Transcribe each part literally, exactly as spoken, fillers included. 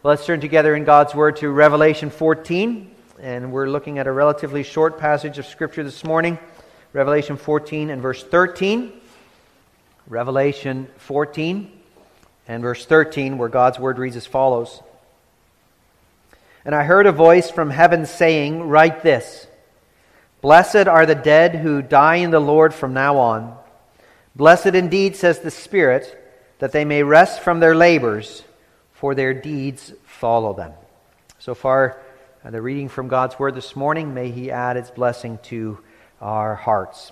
Well, let's turn together in God's Word to Revelation fourteen, and we're looking at a relatively short passage of Scripture this morning. Revelation fourteen and verse thirteen. Revelation fourteen and verse thirteen, where God's Word reads as follows. And I heard a voice from heaven saying, "Write this, Blessed are the dead who die in the Lord from now on. Blessed indeed, says the Spirit, that they may rest from their labors, for their deeds follow them." So far, uh, the reading from God's Word this morning, may He add its blessing to our hearts.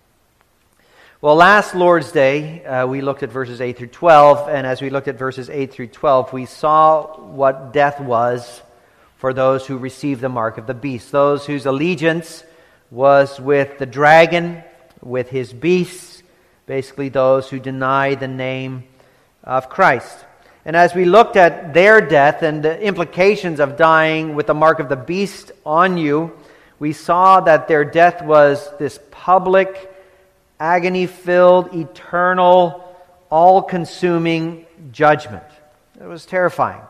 Well, last Lord's Day, uh, we looked at verses eight through twelve, and as we looked at verses eight through twelve, we saw what death was for those who received the mark of the beast, those whose allegiance was with the dragon, with his beasts, basically those who deny the name of Christ. And as we looked at their death and the implications of dying with the mark of the beast on you, we saw that their death was this public, agony-filled, eternal, all-consuming judgment. It was terrifying.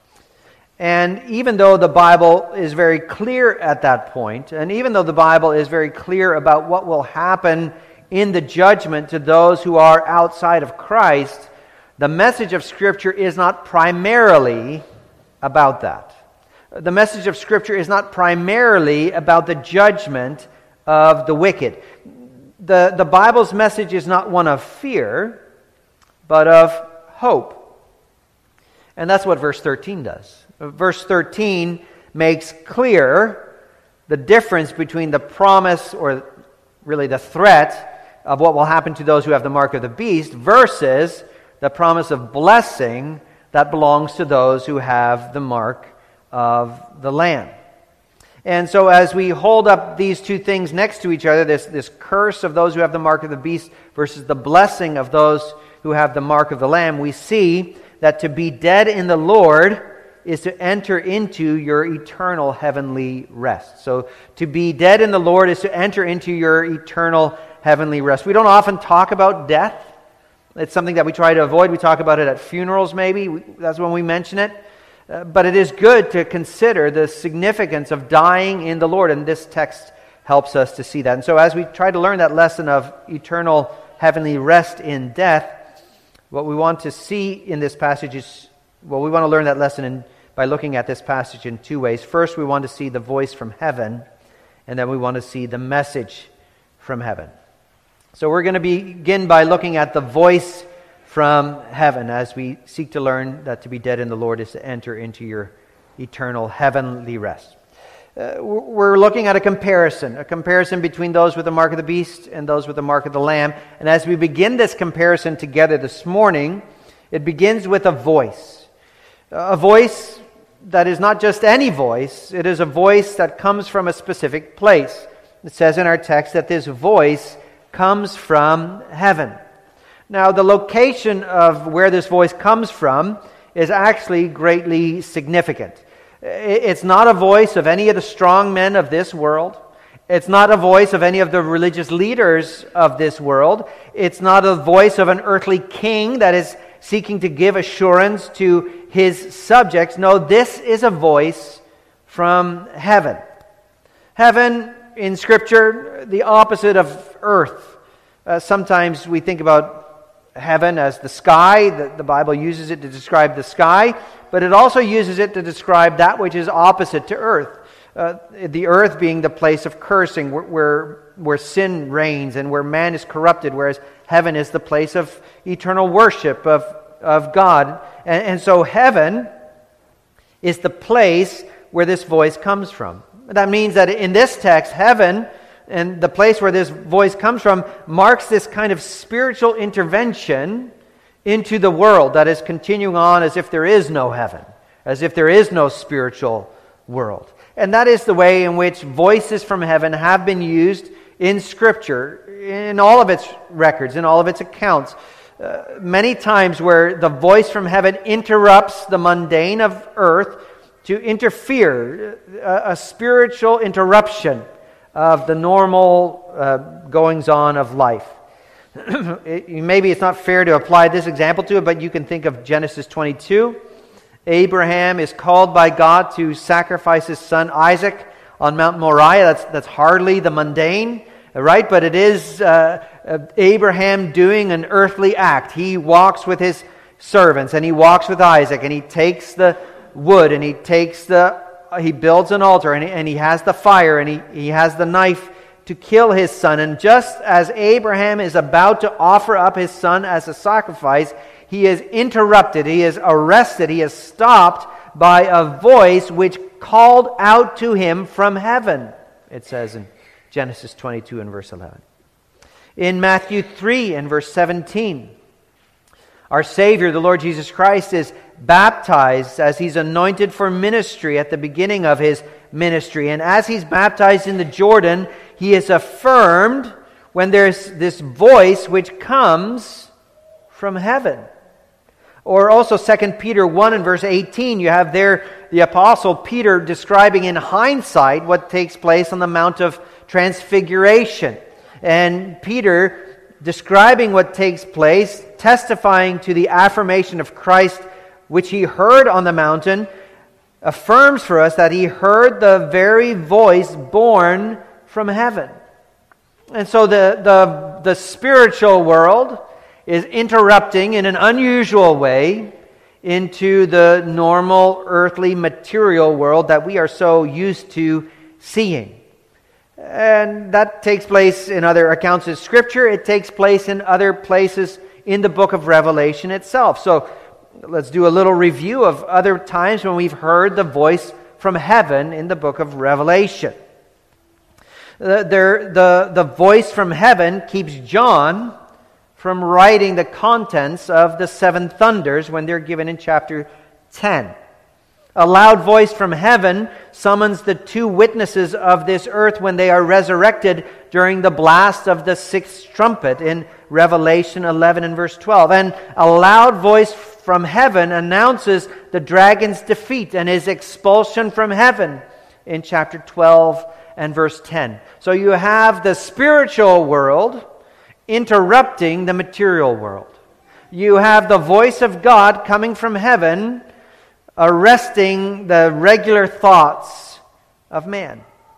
And even though the Bible is very clear at that point, and even though the Bible is very clear about what will happen in the judgment to those who are outside of Christ, the message of Scripture is not primarily about that. The message of Scripture is not primarily about the judgment of the wicked. The, the Bible's message is not one of fear, but of hope. And that's what verse thirteen does. Verse thirteen makes clear the difference between the promise, or really the threat, of what will happen to those who have the mark of the beast versus the promise of blessing that belongs to those who have the mark of the Lamb. And so as we hold up these two things next to each other, this, this curse of those who have the mark of the beast versus the blessing of those who have the mark of the Lamb, we see that to be dead in the Lord is to enter into your eternal heavenly rest. So to be dead in the Lord is to enter into your eternal heavenly rest. We don't often talk about death. It's something that we try to avoid. We talk about it at funerals maybe. That's when we mention it. Uh, but it is good to consider the significance of dying in the Lord, and this text helps us to see that. And so as we try to learn that lesson of eternal heavenly rest in death, what we want to see in this passage is, well, we want to learn that lesson in, by looking at this passage in two ways. First, we want to see the voice from heaven, and then we want to see the message from heaven. So we're going to begin by looking at the voice from heaven as we seek to learn that to be dead in the Lord is to enter into your eternal heavenly rest. Uh, we're looking at a comparison, a comparison between those with the mark of the beast and those with the mark of the Lamb. And as we begin this comparison together this morning, it begins with a voice. A voice that is not just any voice, it is a voice that comes from a specific place. It says in our text that this voice comes from heaven. Now, the location of where this voice comes from is actually greatly significant. It's not a voice of any of the strong men of this world. It's not a voice of any of the religious leaders of this world. It's not a voice of an earthly king that is seeking to give assurance to his subjects. No, this is a voice from heaven. Heaven, in Scripture, the opposite of earth. Uh, sometimes we think about heaven as the sky. The, the Bible uses it to describe the sky, but it also uses it to describe that which is opposite to earth. Uh, the earth being the place of cursing, where, where where sin reigns and where man is corrupted, whereas heaven is the place of eternal worship of, of God. And, and so heaven is the place where this voice comes from. That means that in this text, heaven, and the place where this voice comes from, marks this kind of spiritual intervention into the world that is continuing on as if there is no heaven, as if there is no spiritual world. And that is the way in which voices from heaven have been used in Scripture, in all of its records, in all of its accounts. Uh, many times where the voice from heaven interrupts the mundane of earth to interfere, a, a spiritual interruption of the normal uh, goings-on of life. it, maybe it's not fair to apply this example to it, but you can think of Genesis twenty-two Abraham is called by God to sacrifice his son Isaac on Mount Moriah. That's, that's hardly the mundane, right? But it is uh, Abraham doing an earthly act. He walks with his servants, and he walks with Isaac, and he takes the wood, and he takes the, he builds an altar, and he, and he has the fire, and he, he has the knife to kill his son. And just as Abraham is about to offer up his son as a sacrifice, he is interrupted, he is arrested, he is stopped by a voice which called out to him from heaven, it says in Genesis twenty-two and verse eleven. In Matthew three and verse seventeen, our Savior, the Lord Jesus Christ, is baptized as he's anointed for ministry at the beginning of his ministry. And as he's baptized in the Jordan, he is affirmed when there's this voice which comes from heaven. Or also Second Peter one and verse eighteen, you have there the Apostle Peter describing in hindsight what takes place on the Mount of Transfiguration. And Peter, describing what takes place, testifying to the affirmation of Christ which he heard on the mountain, affirms for us that he heard the very voice born from heaven. And so the, the, the spiritual world is interrupting in an unusual way into the normal earthly material world that we are so used to seeing. And that takes place in other accounts of Scripture. It takes place in other places in the book of Revelation itself. So let's do a little review of other times when we've heard the voice from heaven in the book of Revelation. The, there, the, the voice from heaven keeps John from writing the contents of the seven thunders when they're given in chapter ten. A loud voice from heaven summons the two witnesses of this earth when they are resurrected during the blast of the sixth trumpet in Revelation eleven and verse twelve. And a loud voice from heaven announces the dragon's defeat and his expulsion from heaven in chapter twelve and verse ten. So you have the spiritual world interrupting the material world. You have the voice of God coming from heaven, arresting the regular thoughts of man.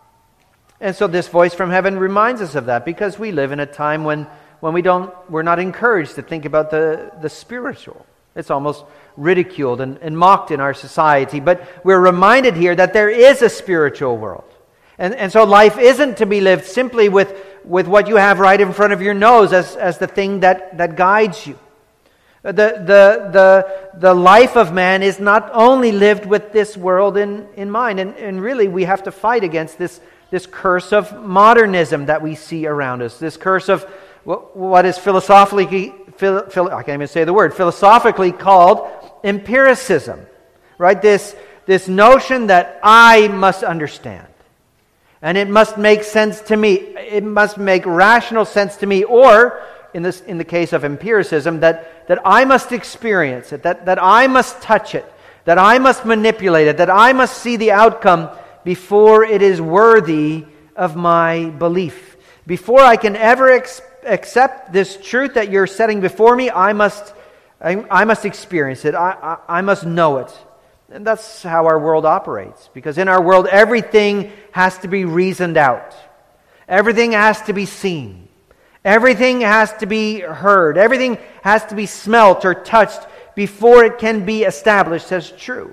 And so this voice from heaven reminds us of that, because we live in a time when, when we don't, we're not encouraged to think about the, the spiritual. It's almost ridiculed and, and mocked in our society. But we're reminded here that there is a spiritual world. And, and so life isn't to be lived simply with, with what you have right in front of your nose as, as the thing that, that guides you. The, the, the, the life of man is not only lived with this world in, in mind. And, and really we have to fight against this, this curse of modernism that we see around us. This curse of what is philosophically, philo, philo, I can't even say the word, philosophically called empiricism. Right? This, this notion that I must understand. And it must make sense to me. It must make rational sense to me. Or, in this, in the case of empiricism, that, that I must experience it, that, that I must touch it, that I must manipulate it, that I must see the outcome before it is worthy of my belief. Before I can ever ex- accept this truth that you're setting before me, I must, I, I must experience it. I, I, I must know it. And that's how our world operates. Because in our world, everything has to be reasoned out. Everything has to be seen. Everything has to be heard. Everything has to be smelt or touched before it can be established as true.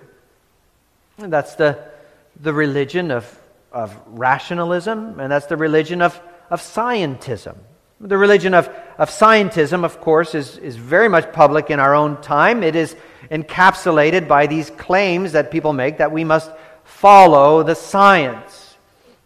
And that's the, the religion of, of rationalism, and that's the religion of, of scientism. The religion of, of scientism, of course, is, is very much public in our own time. It is encapsulated by these claims that people make that we must follow the science.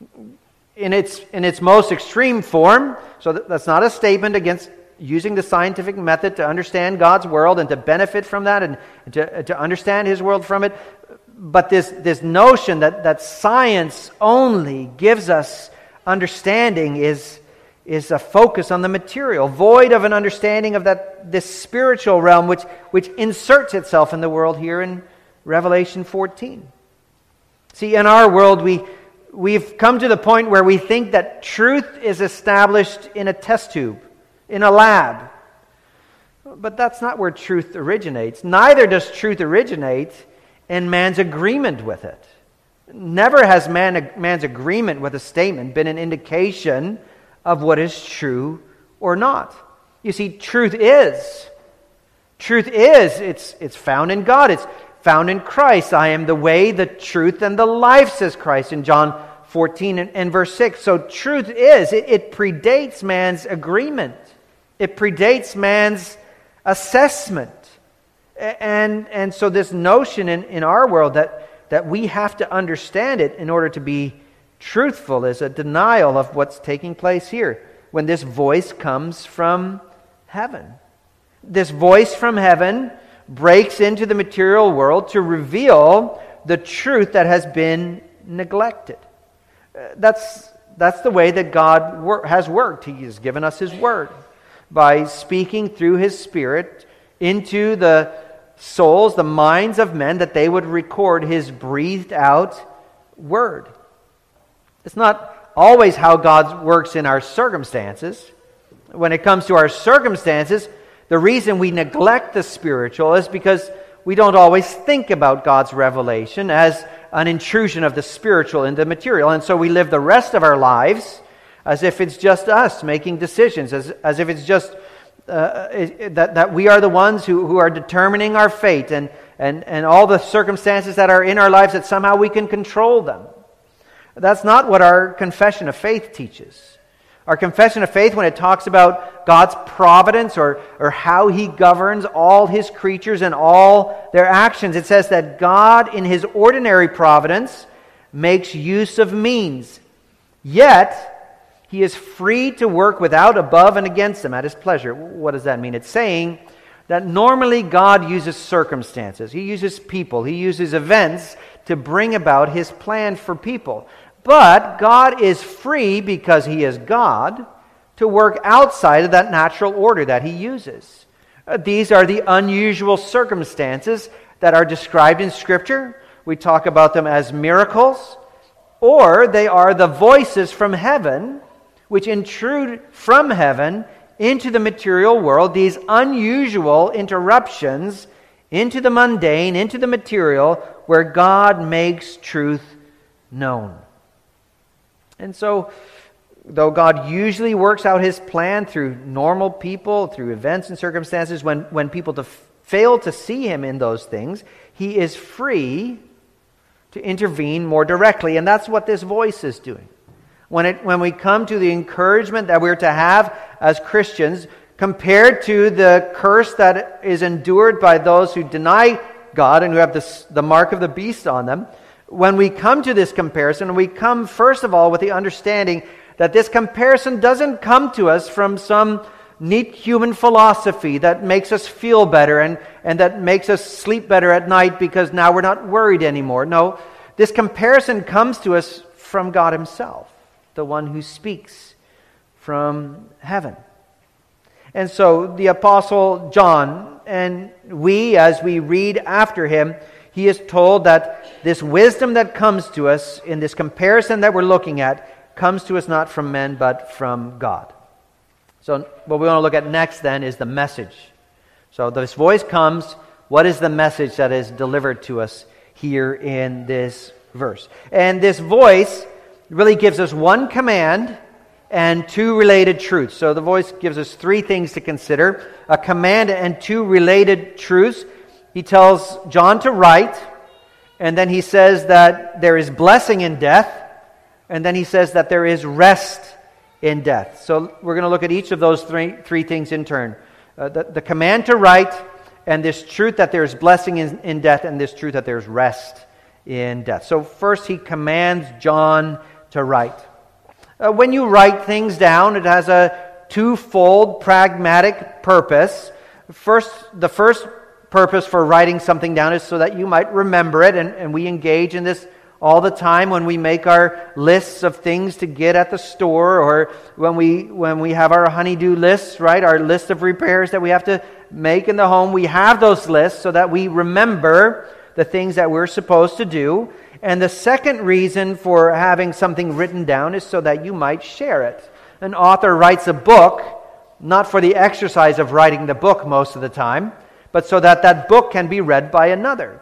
In its, in its most extreme form, so that, that's not a statement against using the scientific method to understand God's world and to benefit from that and, and to, to understand His world from it. But this, this notion that, that science only gives us understanding is, is a focus on the material, void of an understanding of that this spiritual realm which, which inserts itself in the world here in Revelation fourteen. See, in our world, we, we've come to the point where we think that truth is established in a test tube, in a lab. But that's not where truth originates. Neither does truth originate and man's agreement with it. Never has man, man's agreement with a statement been an indication of what is true or not. You see, truth is. Truth is, it's, it's found in God. It's found in Christ. I am the way, the truth, and the life, says Christ in John fourteen and, and verse six. So truth is, it, it predates man's agreement. It predates man's assessment. And, and so this notion in, in our world that, that we have to understand it in order to be truthful is a denial of what's taking place here when this voice comes from heaven. This voice from heaven breaks into the material world to reveal the truth that has been neglected. That's, that's the way that God wor- has worked. He has given us His Word by speaking through His Spirit into the souls, the minds of men, that they would record His breathed out Word. It's not always how God works in our circumstances. When it comes to our circumstances, the reason we neglect the spiritual is because we don't always think about God's revelation as an intrusion of the spiritual into the material. And so we live the rest of our lives as if it's just us making decisions, as, as if it's just uh, it, that, that we are the ones who, who are determining our fate and, and, and all the circumstances that are in our lives, that somehow we can control them. That's not what our confession of faith teaches. Our confession of faith, when it talks about God's providence or, or how He governs all His creatures and all their actions, it says that God in His ordinary providence makes use of means. Yet, He is free to work without, above, and against them at His pleasure. What does that mean? It's saying that normally God uses circumstances. He uses people. He uses events to bring about His plan for people. But God is free, because He is God, to work outside of that natural order that He uses. Uh, these are the unusual circumstances that are described in Scripture. We talk about them as miracles, or they are the voices from heaven which intrude from heaven into the material world, these unusual interruptions into the mundane, into the material, where God makes truth known. And so, though God usually works out His plan through normal people, through events and circumstances, when, when people to f- fail to see Him in those things, He is free to intervene more directly. And that's what this voice is doing. When, it, when we come to the encouragement that we're to have as Christians, compared to the curse that is endured by those who deny God and who have this, the mark of the beast on them, when we come to this comparison, we come first of all with the understanding that this comparison doesn't come to us from some neat human philosophy that makes us feel better and, and that makes us sleep better at night because now we're not worried anymore. No, this comparison comes to us from God Himself, the one who speaks from heaven. And so the Apostle John, and we, as we read after him, he is told that this wisdom that comes to us in this comparison that we're looking at comes to us not from men but from God. So what we want to look at next then is the message. So this voice comes. What is the message that is delivered to us here in this verse? And this voice really gives us one command and two related truths. So the voice gives us three things to consider: a command and two related truths. He tells John to write, and then he says that there is blessing in death, and then he says that there is rest in death. So we're going to look at each of those three, three things in turn. Uh, the, the command to write, and this truth that there is blessing in, in death, and this truth that there is rest in death. So first he commands John to write. Uh, when you write things down, it has a twofold pragmatic purpose. First, the first purpose for writing something down is so that you might remember it, and, and we engage in this all the time when we make our lists of things to get at the store, or when we when we have our honey-do lists, right? Our list of repairs that we have to make in the home. We have those lists so that we remember the things that we're supposed to do. And the second reason for having something written down is so that you might share it. An author writes a book, not for the exercise of writing the book most of the time, but so that that book can be read by another.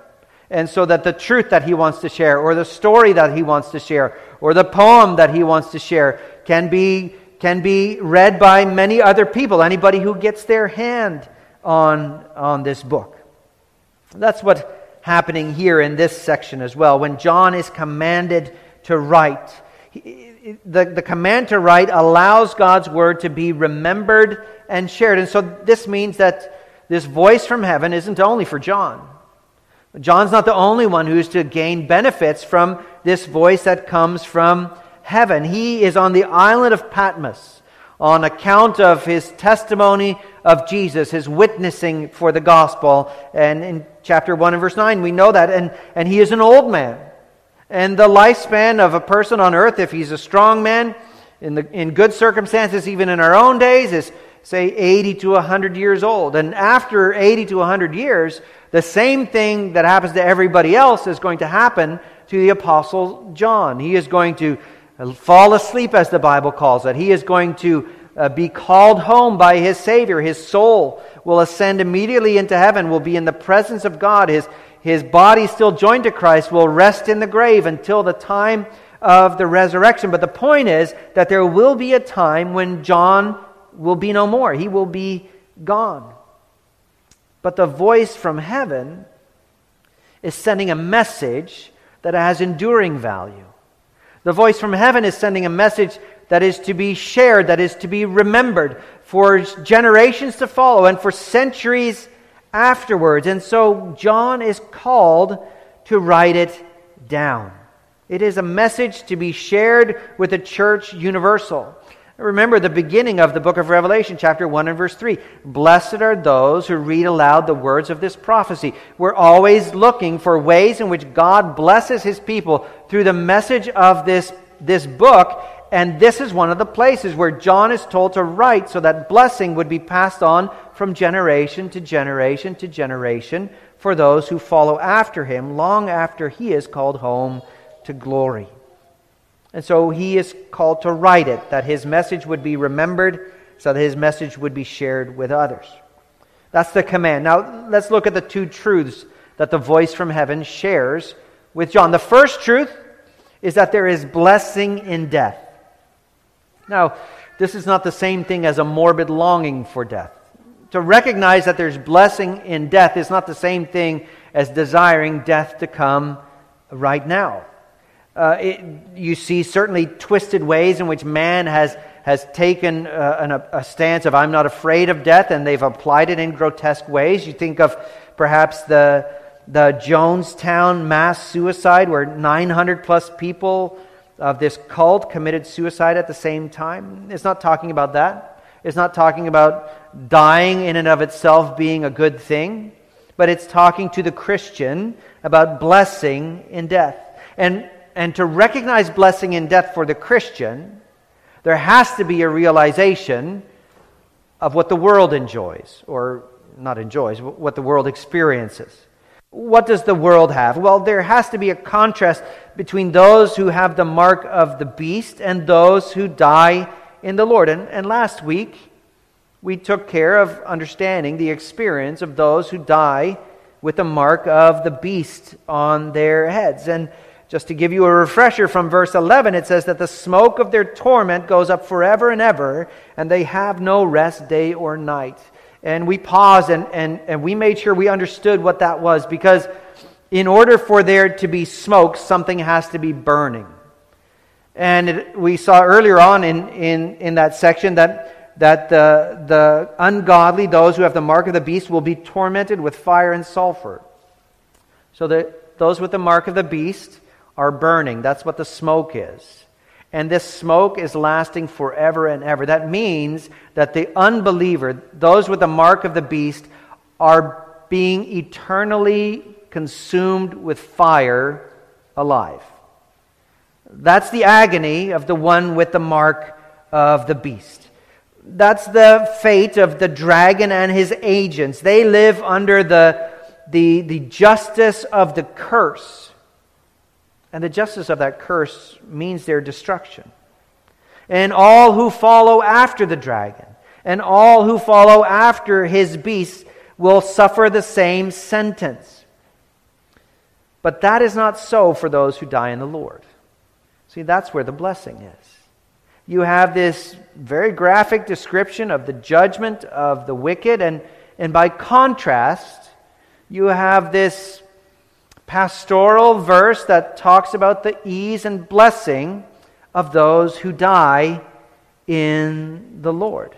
And so that the truth that he wants to share, or the story that he wants to share, or the poem that he wants to share can be, can be read by many other people, anybody who gets their hand on, on this book. That's what's happening here in this section as well. When John is commanded to write, he, the, the command to write allows God's word to be remembered and shared. And so this means that this voice from heaven isn't only for John. John's not the only one who's to gain benefits from this voice that comes from heaven. He is on the island of Patmos on account of his testimony of Jesus, his witnessing for the gospel. And in chapter one and verse nine, we know that. And, and he is an old man. And the lifespan of a person on earth, if he's a strong man, in, the, in good circumstances, even in our own days, is say eighty to one hundred years old. And after eighty to one hundred years, the same thing that happens to everybody else is going to happen to the Apostle John. He is going to fall asleep, as the Bible calls it. He is going to uh, be called home by his Savior. His soul will ascend immediately into heaven, will be in the presence of God. His, his body still joined to Christ will rest in the grave until the time of the resurrection. But the point is that there will be a time when John will be no more. He will be gone. But the voice from heaven is sending a message that has enduring value. The voice from heaven is sending a message that is to be shared, that is to be remembered for generations to follow and for centuries afterwards. And so John is called to write it down. It is a message to be shared with the church universal. Remember the beginning of the book of Revelation, chapter one and verse three. Blessed are those who read aloud the words of this prophecy. We're always looking for ways in which God blesses His people through the message of this, this book. And this is one of the places where John is told to write so that blessing would be passed on from generation to generation to generation for those who follow after him long after he is called home to glory. And so he is called to write it, that his message would be remembered, so that his message would be shared with others. That's the command. Now, let's look at the two truths that the voice from heaven shares with John. The first truth is that there is blessing in death. Now, this is not the same thing as a morbid longing for death. To recognize that there's blessing in death is not the same thing as desiring death to come right now. Uh, it, you see certainly twisted ways in which man has has taken uh, an, a stance of I'm not afraid of death, and they've applied it in grotesque ways. You think of perhaps the the Jonestown mass suicide, where nine hundred plus people of this cult committed suicide at the same time. It's not talking about that. It's not talking about dying in and of itself being a good thing, but it's talking to the Christian about blessing in death. And And to recognize blessing in death for the Christian, there has to be a realization of what the world enjoys, or not enjoys, what the world experiences. What does the world have? Well, there has to be a contrast between those who have the mark of the beast and those who die in the Lord. And, and last week, we took care of understanding the experience of those who die with the mark of the beast on their heads. And just to give you a refresher from verse eleven, it says that the smoke of their torment goes up forever and ever, and they have no rest day or night. And we paused and, and, and we made sure we understood what that was, because in order for there to be smoke, something has to be burning. And it, we saw earlier on in, in, in that section that, that the, the ungodly, those who have the mark of the beast, will be tormented with fire and sulfur. So that those with the mark of the beast are burning. That's what the smoke is. And this smoke is lasting forever and ever. That means that the unbeliever, those with the mark of the beast, are being eternally consumed with fire alive. That's the agony of the one with the mark of the beast. That's the fate of the dragon and his agents. They live under the, the, the justice of the curse. And the justice of that curse means their destruction. And all who follow after the dragon, and all who follow after his beast, will suffer the same sentence. But that is not so for those who die in the Lord. See, that's where the blessing is. You have this very graphic description of the judgment of the wicked, and, and by contrast, you have this pastoral verse that talks about the ease and blessing of those who die in the Lord.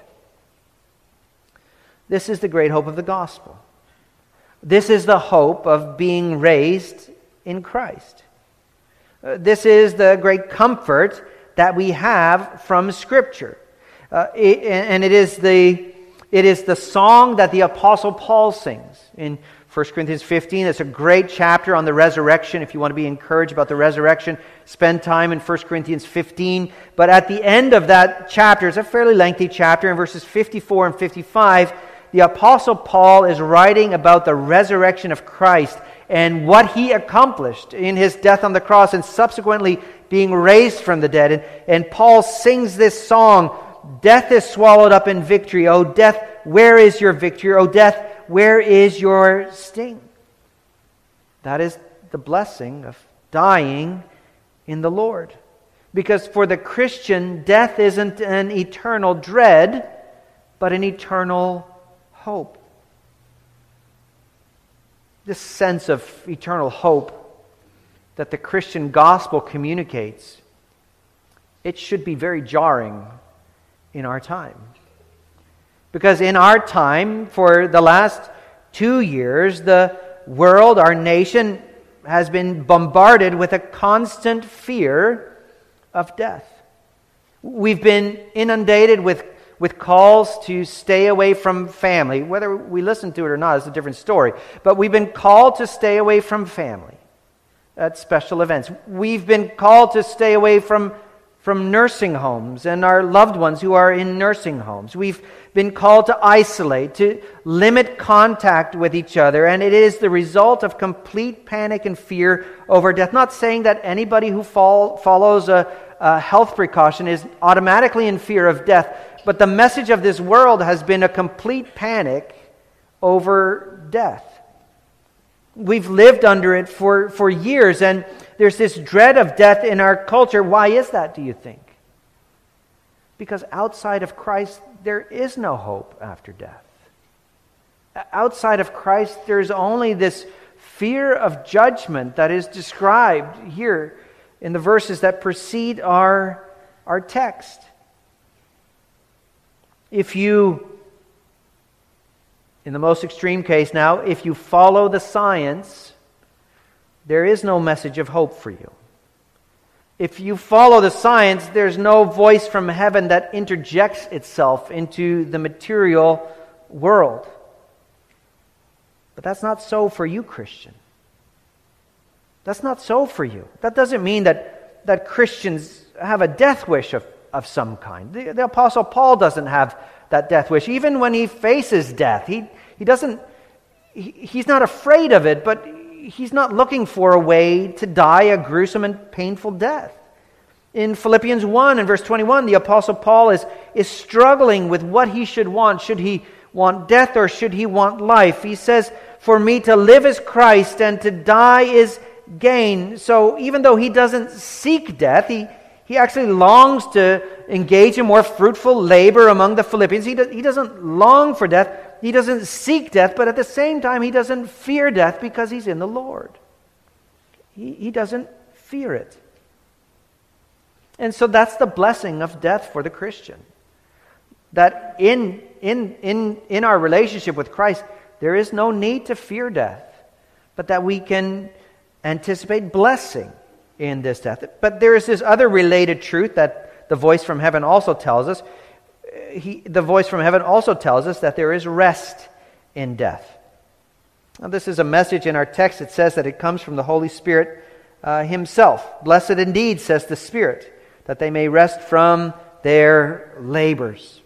This is the great hope of the gospel. This is the hope of being raised in Christ. Uh, this is the great comfort that we have from Scripture. Uh, it, and it is the it is the song that the Apostle Paul sings in First Corinthians fifteen. It's a great chapter on the resurrection. If you want to be encouraged about the resurrection, spend time in First Corinthians fifteen. But at the end of that chapter, it's a fairly lengthy chapter, in verses fifty-four and fifty-five, the Apostle Paul is writing about the resurrection of Christ and what He accomplished in His death on the cross and subsequently being raised from the dead. And, and Paul sings this song, "Death is swallowed up in victory. O death, where is your victory? O death, where is your sting?" That is the blessing of dying in the Lord. Because for the Christian, death isn't an eternal dread, but an eternal hope. This sense of eternal hope that the Christian gospel communicates, it should be very jarring in our time. Because in our time, for the last two years, the world, our nation, has been bombarded with a constant fear of death. We've been inundated with, with calls to stay away from family. Whether we listen to it or not is a different story. But we've been called to stay away from family at special events. We've been called to stay away from, from nursing homes and our loved ones who are in nursing homes. We've been called to isolate, to limit contact with each other, and it is the result of complete panic and fear over death. Not saying that anybody who fall, follows a, a health precaution is automatically in fear of death, but the message of this world has been a complete panic over death. We've lived under it for, for years, and there's this dread of death in our culture. Why is that, do you think? Because outside of Christ, there is no hope after death. Outside of Christ, there's only this fear of judgment that is described here in the verses that precede our, our text. If you, in the most extreme case now, if you follow the science, there is no message of hope for you. If you follow the science, there's no voice from heaven that interjects itself into the material world. But that's not so for you, Christian. That's not so for you. That doesn't mean that, that Christians have a death wish of, of some kind. The, the Apostle Paul doesn't have that death wish. Even when he faces death, he, he doesn't, he, he's not afraid of it, but he's not looking for a way to die a gruesome and painful death. In Philippians one and verse twenty-one, the Apostle Paul is, is struggling with what he should want. Should he want death or should he want life? He says, "For me to live is Christ and to die is gain." So even though he doesn't seek death, he, he actually longs to engage in more fruitful labor among the Philippians. He, do, he doesn't long for death. He doesn't seek death, but at the same time, he doesn't fear death because he's in the Lord. He, he doesn't fear it. And so that's the blessing of death for the Christian. That in, in, in, in our relationship with Christ, there is no need to fear death, but that we can anticipate blessing in this death. But there is this other related truth that the voice from heaven also tells us. He, the voice from heaven also tells us that there is rest in death. Now, this is a message in our text. It says that it comes from the Holy Spirit uh, Himself. "Blessed indeed," says the Spirit, "that they may rest from their labors."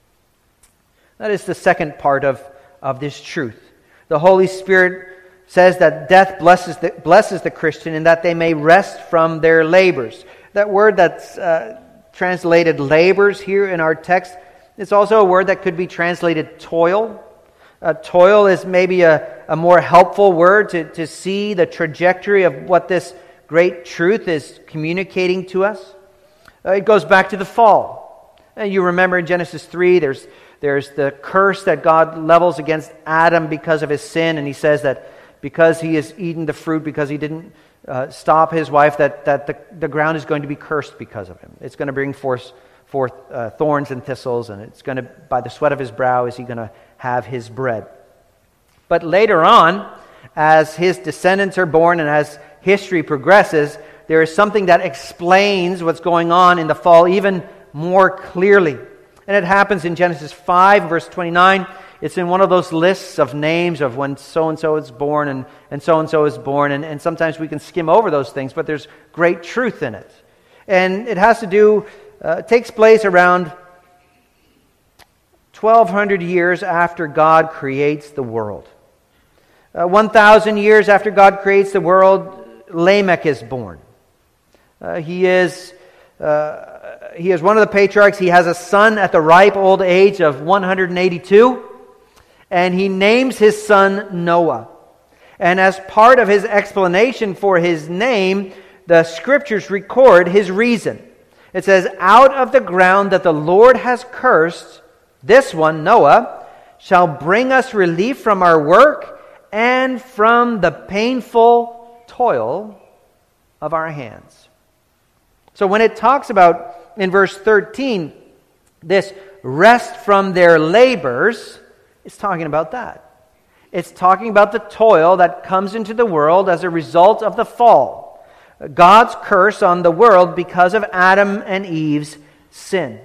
That is the second part of, of this truth. The Holy Spirit says that death blesses the, blesses the Christian and that they may rest from their labors. That word that's uh, translated labors here in our text, it's also a word that could be translated toil. Uh, toil is maybe a, a more helpful word to, to see the trajectory of what this great truth is communicating to us. Uh, it goes back to the fall. Uh, you remember in Genesis three, there's there's the curse that God levels against Adam because of his sin, and he says that because he has eaten the fruit, because he didn't uh, stop his wife, that, that the, the ground is going to be cursed because of him. It's going to bring forth, forth uh, thorns and thistles, and it's going to, by the sweat of his brow, is he going to have his bread. But later on, as his descendants are born and as history progresses, there is something that explains what's going on in the fall even more clearly. And it happens in Genesis five, verse twenty-nine. It's in one of those lists of names of when so-and-so is born and, and so-and-so is born. And, and sometimes we can skim over those things, but there's great truth in it. And it has to do, uh, it takes place around twelve hundred years after God creates the world. Uh, one thousand years after God creates the world, Lamech is born. Uh, he is uh, he is one of the patriarchs. He has a son at the ripe old age of one hundred eighty-two, and he names his son Noah. And as part of his explanation for his name, the Scriptures record his reason. It says, "Out of the ground that the Lord has cursed, this one, Noah, shall bring us relief from our work and from the painful toil of our hands." So when it talks about, in verse thirteen, this rest from their labors, it's talking about that. It's talking about the toil that comes into the world as a result of the fall. God's curse on the world because of Adam and Eve's sin.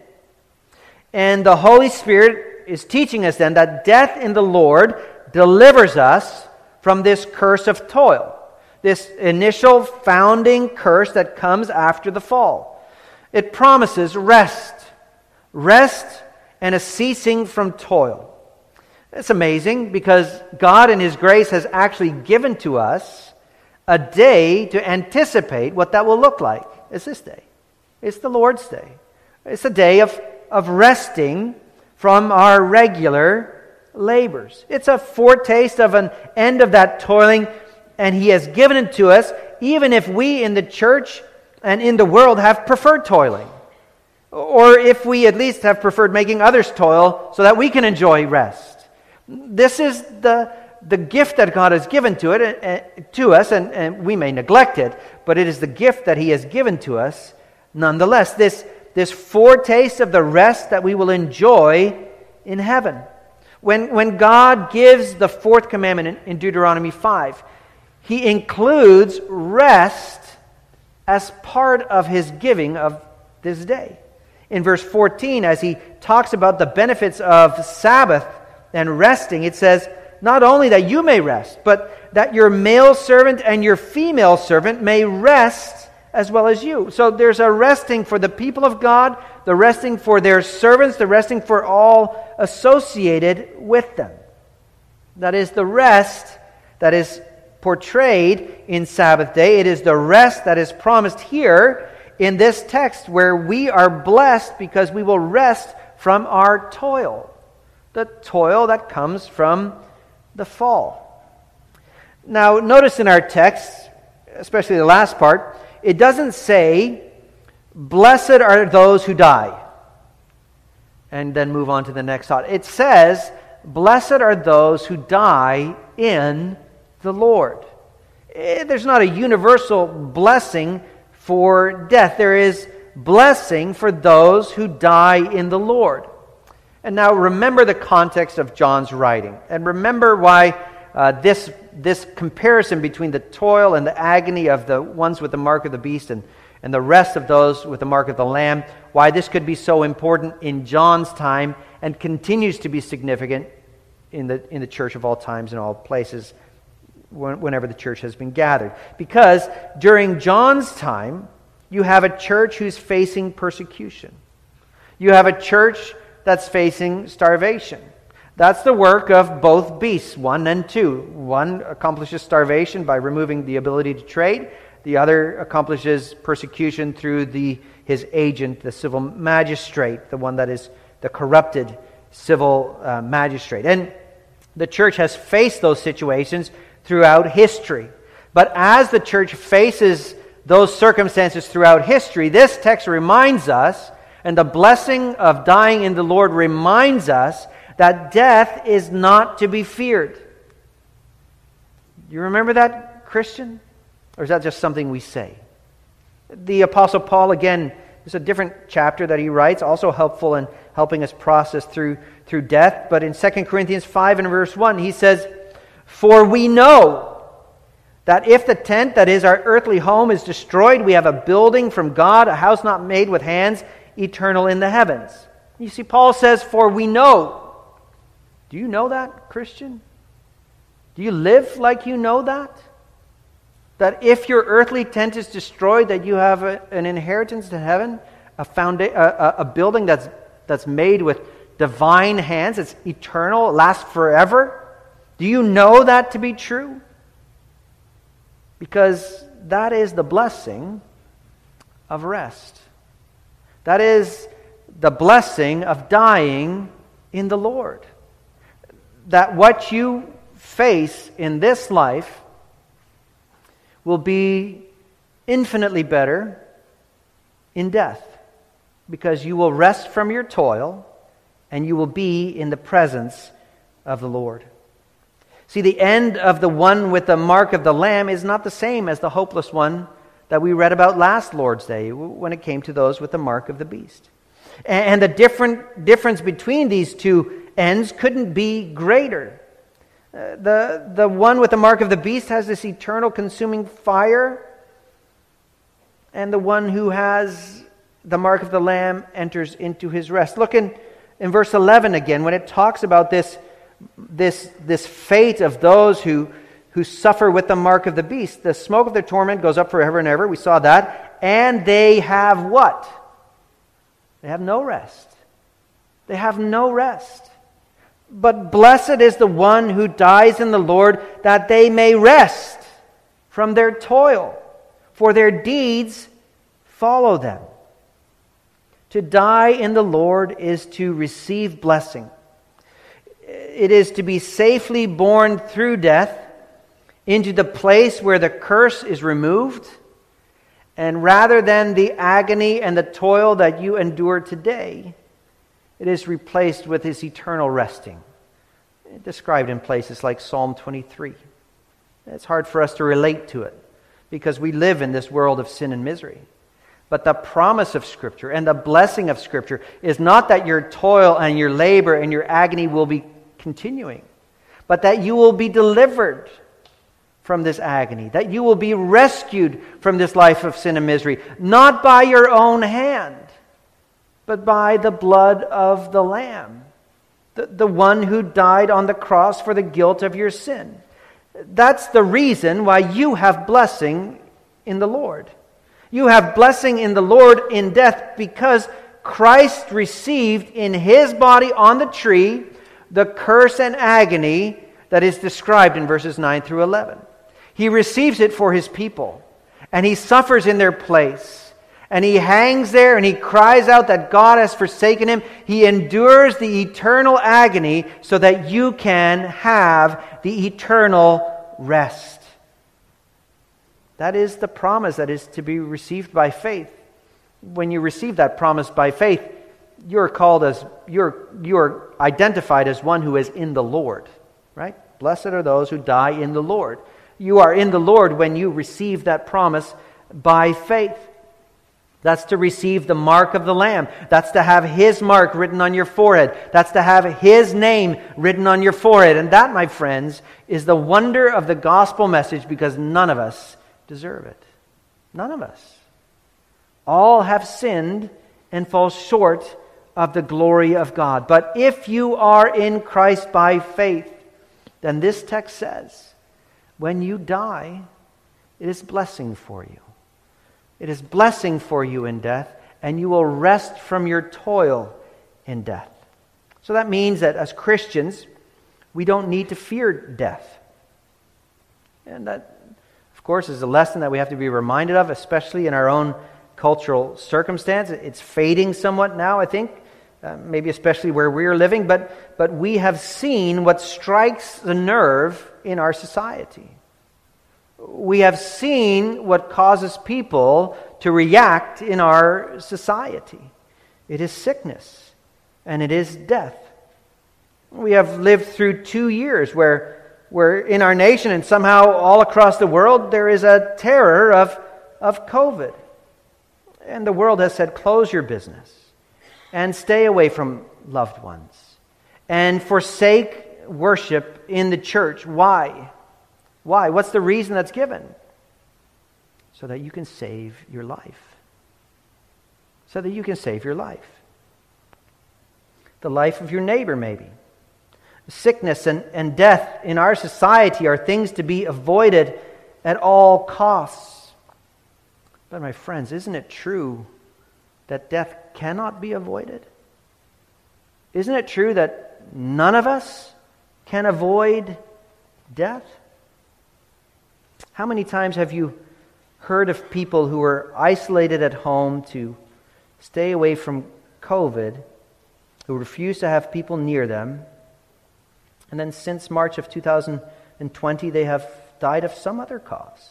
And the Holy Spirit is teaching us then that death in the Lord delivers us from this curse of toil. This initial founding curse that comes after the fall. It promises rest. Rest and a ceasing from toil. It's amazing because God in His grace has actually given to us a day to anticipate what that will look like. It's this day. It's the Lord's Day. It's a day of, of resting from our regular labors. It's a foretaste of an end of that toiling, and He has given it to us, even if we in the church and in the world have preferred toiling. Or if we at least have preferred making others toil so that we can enjoy rest. This is the, the gift that God has given to it uh, to us, and, and we may neglect it, but it is the gift that He has given to us nonetheless. This, this foretaste of the rest that we will enjoy in heaven. When, when God gives the fourth commandment in, in Deuteronomy five, He includes rest as part of His giving of this day. In verse fourteen, as He talks about the benefits of Sabbath and resting, it says, not only that you may rest, but that your male servant and your female servant may rest as well as you. So there's a resting for the people of God, the resting for their servants, the resting for all associated with them. That is the rest that is portrayed in Sabbath day. It is the rest that is promised here in this text, where we are blessed because we will rest from our toil. The toil that comes from the fall. Now, notice in our text, especially the last part, it doesn't say, "Blessed are those who die," and then move on to the next thought. It says, "Blessed are those who die in the Lord." There's not a universal blessing for death. There is blessing for those who die in the Lord. And now remember the context of John's writing. And remember why uh, this, this comparison between the toil and the agony of the ones with the mark of the beast and, and the rest of those with the mark of the Lamb, why this could be so important in John's time and continues to be significant in the, in the church of all times and all places whenever the church has been gathered. Because during John's time, you have a church who's facing persecution. You have a church that's facing starvation. That's the work of both beasts, one and two. One accomplishes starvation by removing the ability to trade. The other accomplishes persecution through the his agent, the civil magistrate, the one that is the corrupted civil uh, magistrate. And The church has faced those situations throughout history. But as the church faces those circumstances throughout history, this text reminds us, and the blessing of dying in the Lord reminds us, that death is not to be feared. You remember that, Christian? Or is that just something we say? The Apostle Paul, again, there's a different chapter that he writes, also helpful in helping us process through, through death. But in Second Corinthians five and verse one, he says, "For we know that if the tent that is our earthly home is destroyed, we have a building from God, a house not made with hands, eternal in the heavens." You see, Paul says, "For we know." Do you know that, Christian? Do you live like you know that? That if your earthly tent is destroyed, that you have a, an inheritance to heaven, a, founda- a, a building that's, that's made with divine hands, it's eternal, it lasts forever? Do you know that to be true? Because that is the blessing of rest. That is the blessing of dying in the Lord. That what you face in this life will be infinitely better in death, because you will rest from your toil and you will be in the presence of the Lord. See, the end of the one with the mark of the Lamb is not the same as the hopeless one that we read about last Lord's Day when it came to those with the mark of the beast. And the different difference between these two ends couldn't be greater. Uh, the, the one with the mark of the beast has this eternal consuming fire, and the one who has the mark of the Lamb enters into his rest. Look in, in verse eleven again, when it talks about this, this, this fate of those who, who suffer with the mark of the beast. The smoke of their torment goes up forever and ever. We saw that. And they have what? They have no rest. They have no rest. But blessed is the one who dies in the Lord, that they may rest from their toil, for their deeds follow them. To die in the Lord is to receive blessing. It is to be safely borne through death into the place where the curse is removed, and rather than the agony and the toil that you endure today, it is replaced with his eternal resting, described in places like Psalm twenty-three. It's hard for us to relate to it because we live in this world of sin and misery. But the promise of Scripture and the blessing of Scripture is not that your toil and your labor and your agony will be continuing, but that you will be delivered from this agony, that you will be rescued from this life of sin and misery, not by your own hand, but by the blood of the Lamb, the, the one who died on the cross for the guilt of your sin. That's the reason why you have blessing in the Lord. You have blessing in the Lord in death because Christ received in his body on the tree the curse and agony that is described in verses nine through eleven. He receives it for his people, and he suffers in their place. And he hangs there and he cries out that God has forsaken him. He endures the eternal agony so that you can have the eternal rest. That is the promise that is to be received by faith. When you receive that promise by faith, you're called as, you're, you're identified as one who is in the Lord, right? Blessed are those who die in the Lord. You are in the Lord when you receive that promise by faith. That's to receive the mark of the Lamb. That's to have his mark written on your forehead. That's to have his name written on your forehead. And that, my friends, is the wonder of the gospel message, because none of us deserve it. None of us. All have sinned and fall short of the glory of God. But if you are in Christ by faith, then this text says, when you die, it is blessing for you. It is blessing for you in death, and you will rest from your toil in death. So that means that as Christians, we don't need to fear death. And that, of course, is a lesson that we have to be reminded of, especially in our own cultural circumstance. It's fading somewhat now, I think. uh, maybe especially where we're living, but, but we have seen what strikes the nerve in our society. We have seen what causes people to react in our society. It is sickness, and it is death. We have lived through two years where, where in our nation and somehow all across the world there is a terror of, of COVID. And the world has said, close your business and stay away from loved ones and forsake worship in the church. Why? Why? What's the reason that's given? So that you can save your life. So that you can save your life. The life of your neighbor, maybe. Sickness and, and death in our society are things to be avoided at all costs. But my friends, isn't it true that death cannot be avoided? Isn't it true that none of us can avoid death? How many times have you heard of people who were isolated at home to stay away from COVID, who refused to have people near them, and then since March of two thousand twenty they have died of some other cause?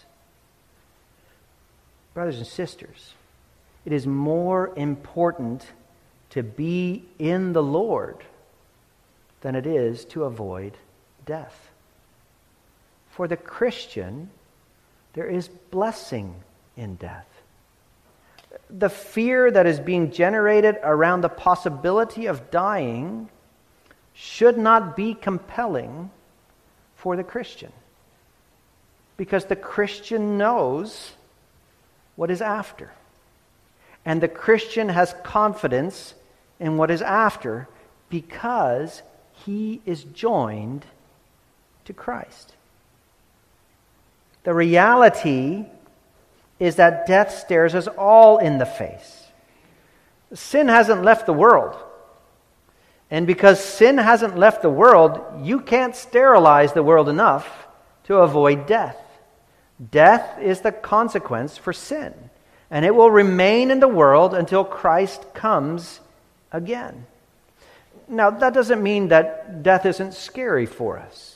Brothers and sisters, it is more important to be in the Lord than it is to avoid death. For the Christian, there is blessing in death. The fear that is being generated around the possibility of dying should not be compelling for the Christian. Because the Christian knows what is after. And the Christian has confidence in what is after because he is joined to Christ. The reality is that death stares us all in the face. Sin hasn't left the world. And because sin hasn't left the world, you can't sterilize the world enough to avoid death. Death is the consequence for sin, and it will remain in the world until Christ comes again. Now, that doesn't mean that death isn't scary for us.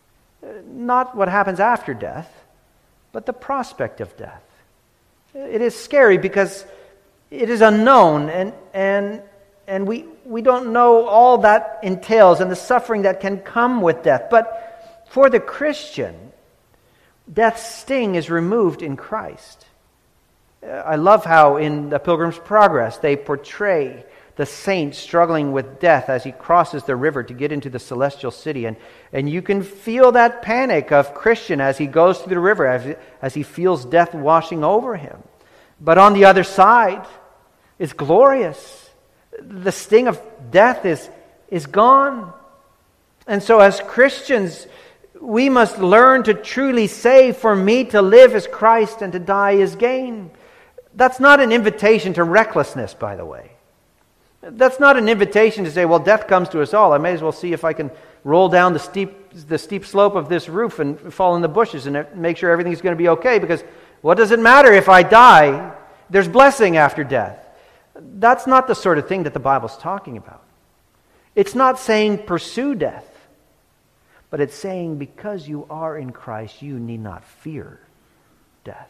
Not what happens after death, but the prospect of death. It is scary because it is unknown, and and and we we don't know all that entails and the suffering that can come with death. But for the Christian, death's sting is removed in Christ. I love how in the Pilgrim's Progress they portray the saint struggling with death as he crosses the river to get into the celestial city. And, and you can feel that panic of Christian as he goes through the river, as, as he feels death washing over him. But on the other side, it's glorious. The sting of death is, is gone. And so as Christians, we must learn to truly say, for me to live is Christ and to die is gain. That's not an invitation to recklessness, by the way. That's not an invitation to say, well, death comes to us all. I may as well see if I can roll down the steep the steep slope of this roof and fall in the bushes and make sure everything's going to be okay, because what does it matter if I die? There's blessing after death. That's not the sort of thing that the Bible's talking about. It's not saying pursue death, but it's saying because you are in Christ, you need not fear death.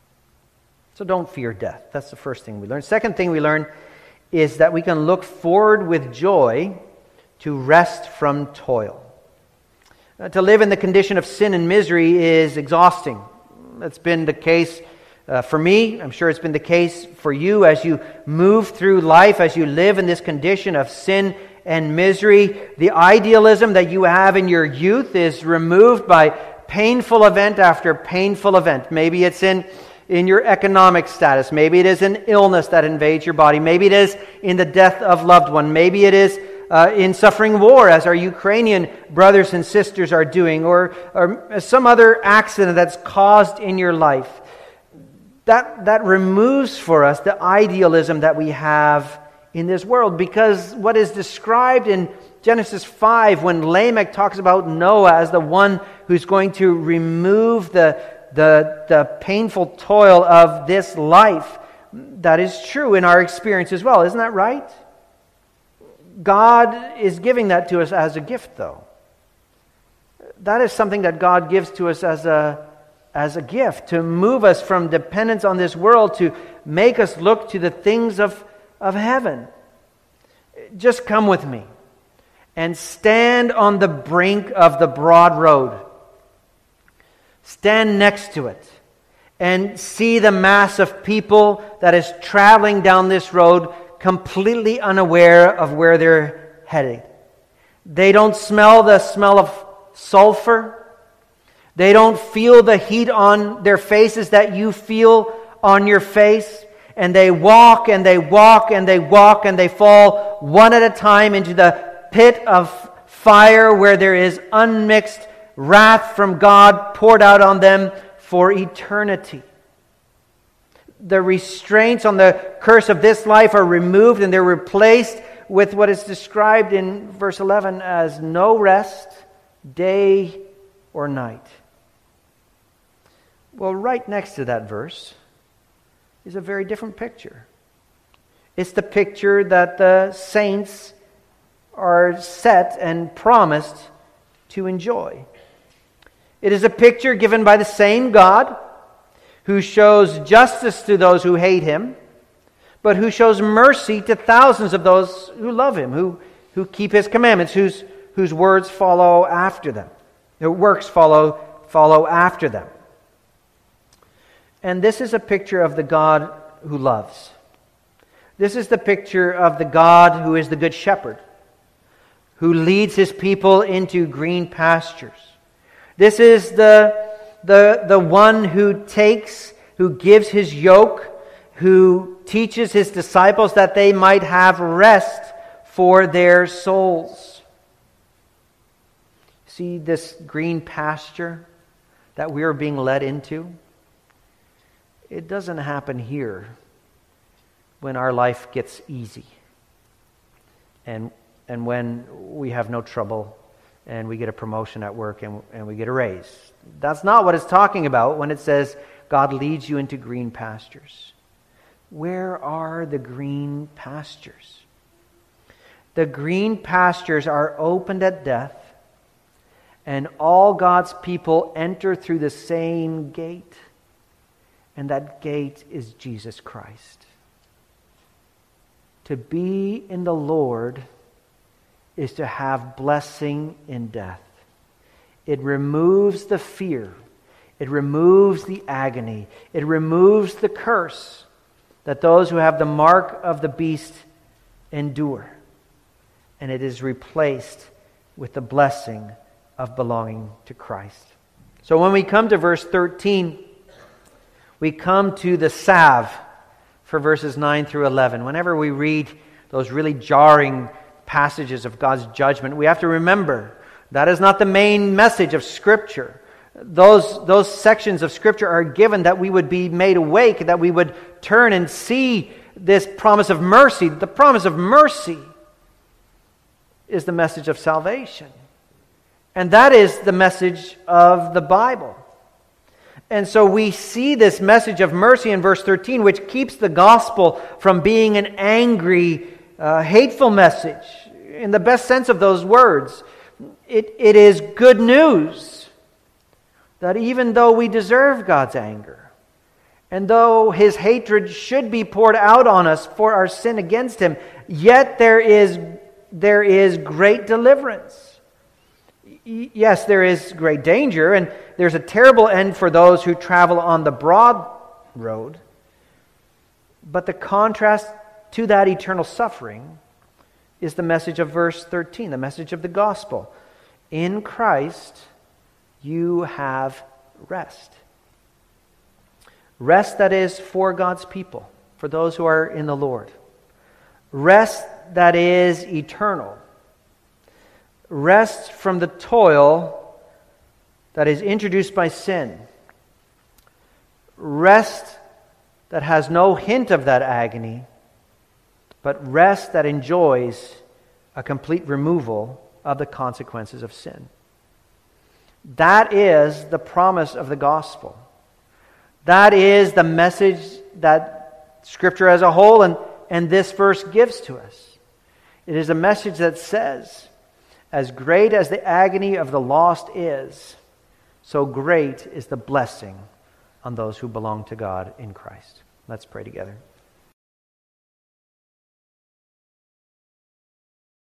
So don't fear death. That's the first thing we learn. Second thing we learn is that we can look forward with joy to rest from toil. Uh, to live in the condition of sin and misery is exhausting. That's been the case uh, for me. I'm sure it's been the case for you as you move through life, as you live in this condition of sin and misery. The idealism that you have in your youth is removed by painful event after painful event. Maybe it's in in your economic status. Maybe it is an illness that invades your body. Maybe it is in the death of loved one. Maybe it is uh, in suffering war, as our Ukrainian brothers and sisters are doing, or, or some other accident that's caused in your life. That, that removes for us the idealism that we have in this world, because what is described in Genesis five, when Lamech talks about Noah as the one who's going to remove the The, the painful toil of this life, that is true in our experience as well. Isn't that right? God is giving that to us as a gift, though. That is something that God gives to us as a, as a gift, to move us from dependence on this world, to make us look to the things of, of heaven. Just come with me and stand on the brink of the broad road. Stand next to it and see the mass of people that is traveling down this road completely unaware of where they're headed. They don't smell the smell of sulfur. They don't feel the heat on their faces that you feel on your face. And they walk and they walk and they walk and they fall one at a time into the pit of fire where there is unmixed wrath from God poured out on them for eternity. The restraints on the curse of this life are removed and they're replaced with what is described in verse eleven as no rest, day or night. Well, right next to that verse is a very different picture. It's the picture that the saints are set and promised to enjoy. It is a picture given by the same God who shows justice to those who hate Him, but who shows mercy to thousands of those who love Him, who, who keep His commandments, whose, whose words follow after them. Their works follow, follow after them. And this is a picture of the God who loves. This is the picture of the God who is the Good Shepherd, who leads His people into green pastures. This is the, the, the one who takes, who gives His yoke, who teaches His disciples that they might have rest for their souls. See this green pasture that we are being led into? It doesn't happen here when our life gets easy and and when we have no trouble and we get a promotion at work and, and we get a raise. That's not what it's talking about when it says God leads you into green pastures. Where are the green pastures? The green pastures are opened at death, and all God's people enter through the same gate. And that gate is Jesus Christ. To be in the Lord is to have blessing in death. It removes the fear. It removes the agony. It removes the curse that those who have the mark of the beast endure. And it is replaced with the blessing of belonging to Christ. So when we come to verse thirteen, we come to the salve for verses nine through eleven. Whenever we read those really jarring passages of God's judgment, we have to remember that is not the main message of Scripture. Those, those sections of Scripture are given that we would be made awake, that we would turn and see this promise of mercy. The promise of mercy is the message of salvation. And that is the message of the Bible. And so we see this message of mercy in verse thirteen, which keeps the gospel from being an angry, uh, hateful message, in the best sense of those words. It, it is good news that even though we deserve God's anger, and though His hatred should be poured out on us for our sin against Him, yet there is, there is great deliverance. Yes, there is great danger, and there's a terrible end for those who travel on the broad road. But the contrast to that eternal suffering is the message of verse thirteen, the message of the gospel. In Christ, you have rest. Rest that is for God's people, for those who are in the Lord. Rest that is eternal. Rest from the toil that is introduced by sin. Rest that has no hint of that agony, but rest that enjoys a complete removal of the consequences of sin. That is the promise of the gospel. That is the message that Scripture as a whole and, and this verse gives to us. It is a message that says, as great as the agony of the lost is, so great is the blessing on those who belong to God in Christ. Let's pray together.